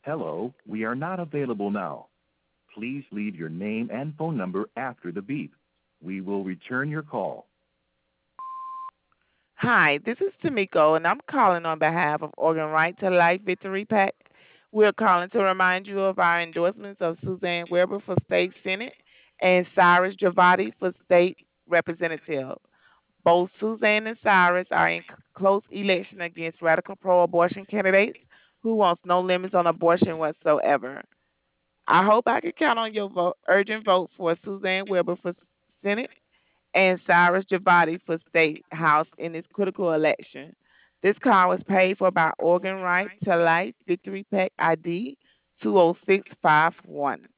Hello, we are not available now. Please leave your name and phone number after the beep. We will return your call. Hi, this is Tamiko, and I'm calling on behalf of Organ Right to Life Victory Pack. We're calling to remind you of our endorsements of Suzanne Weber for State Senate and Cyrus Javati for State Representative. Both Suzanne and Cyrus are in close election against radical pro-abortion candidates who wants no limits on abortion whatsoever. I hope I can count on your urgent vote for Suzanne Weber for Senate and Cyrus Javati for State House in this critical election. This call was paid for by Organ Right to Life Victory Pack ID 20651.